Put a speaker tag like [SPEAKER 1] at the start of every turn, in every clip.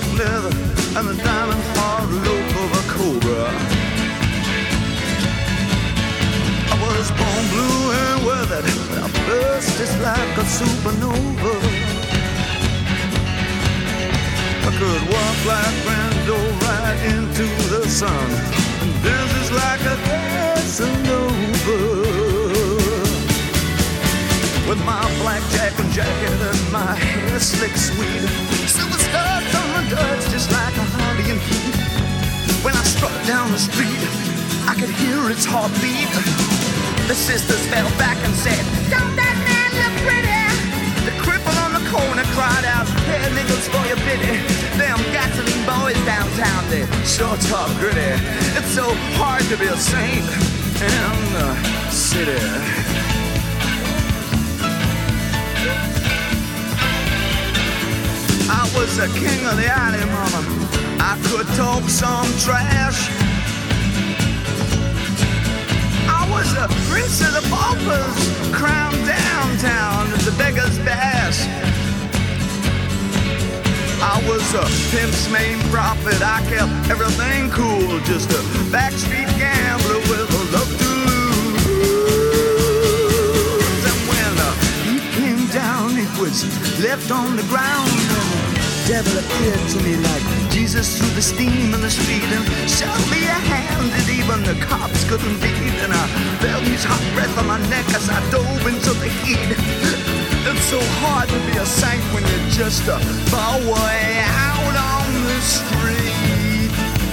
[SPEAKER 1] leather and the diamond hard loaf of a cobra. I was born blue and weathered, I burst just like a supernova. I could walk like Brando right into the sun, and dance just like a Casanova. With my black jacket and my hair slick sweet, silver studs on my duds just like a Harley heat. When I struck down the street, I could hear its heartbeat. The sisters fell back and said, "Don't that man look pretty?" The cripple on the corner cried out, "Hey, nickels for your pity." Them gasoline boys downtown, they sure talk gritty. It's so hard to be a saint in the city. I was the king of the alley, mama. I could talk some trash. I was the prince of the paupers, crowned downtown at the Beggar's Bash. I was a pimp's main prophet. I kept everything cool, just a backstreet gambler with a love to lose. And when the heat came down, it was left on the ground. The devil appeared to me like Jesus through the steam in the street and showed me a hand that even the cops couldn't beat. And I felt his hot breath on my neck as I dove into the heat. It's so hard to be a saint when you're just a far way out on the street.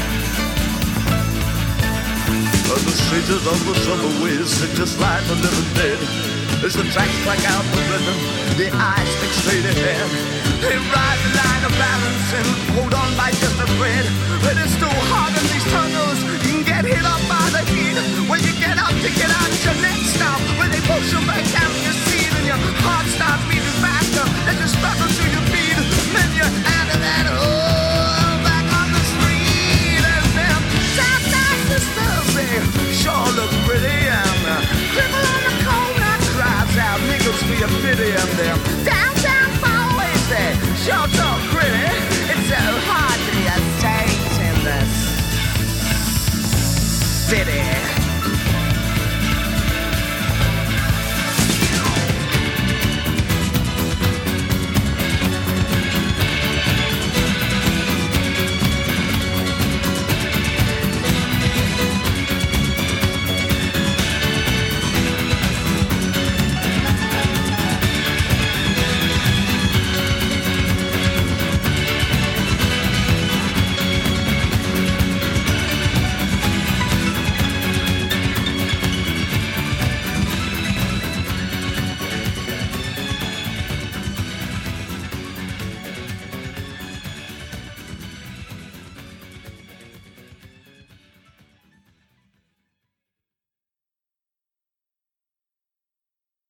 [SPEAKER 1] The sages of the subways sit just like the living dead. As the tracks crack out the rhythm, the eyes stick straight ahead. They ride the line of balance and hold on by just a thread. But it's too hard in these tunnels, you can get hit up by the heat. When you get up to get out your next stop, when they push you back down your seat and your heart starts beating faster as you struggle to your feet. Then you're out of that hole, back on the street. And them top-notch sisters, they sure look pretty. And the cripple on the corner cries out, "Nickels for your pity." And them downtown boys, they sure talk pretty. It's so hard to be a saint in the city.